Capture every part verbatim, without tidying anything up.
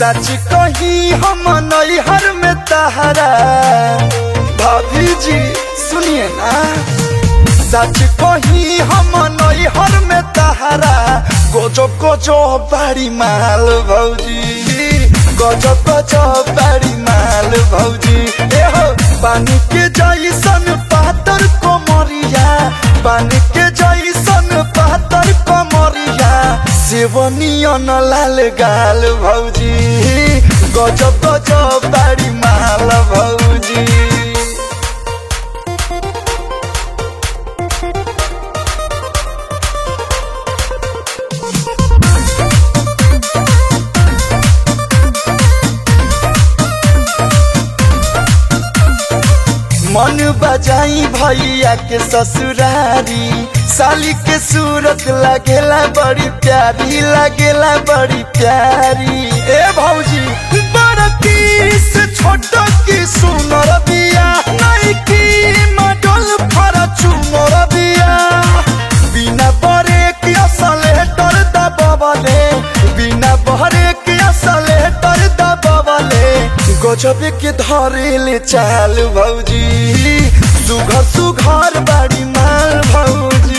सच कही हम नैहर में तहरा भाभी जी सुनिए ना, सच कही हम नैहर में तहरा गोजो गोजो बाड़ी माल भौजी, गोजो गोजो बाड़ी माल भौजी। ए हो पानी के जैसन पातर कोमरिया, पानी के जैसन पातर कोमरिया, सेवनियन लाल गाल भौजी, गोजो गोजो बाड़ी माल भौजी। मन बजाई भैया के ससुरारी, साली के सूरत लगेला बड़ी प्यारी, लगेला बड़ी प्यारी। ए भौजी बड़की से छोटा की सुनर बिया, नहीं की मडल फॉर्च्यूनर बिया, बिना बरे के असलेटर दबावले, बिना बरे के असलेटर दबावले, गजब के धरेले चाल भौजी, सुघर सुघर बाड़ी माल भौजी।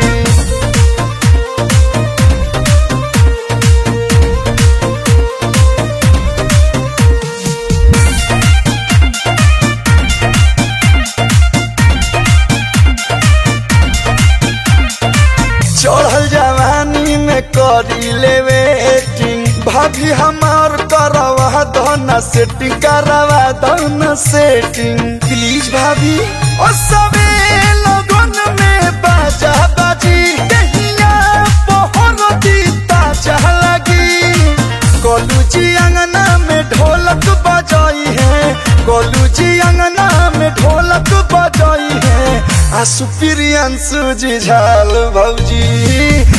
चढ़ल जवानी में करी लेवे एक्टिंग, भाभी हमार करवा दो सेटिंग, करवा दो सेटिंग प्लीज भाभी। ओ सबे लगन में बाजा बाजी, कहिया पहर दीता चाह लगी, गोलू जी अंगना में ढोलक बजाई है, गोलू जी अंगना में ढोलक बजाई है, आसु प्रियंसु जी झाल भौजी,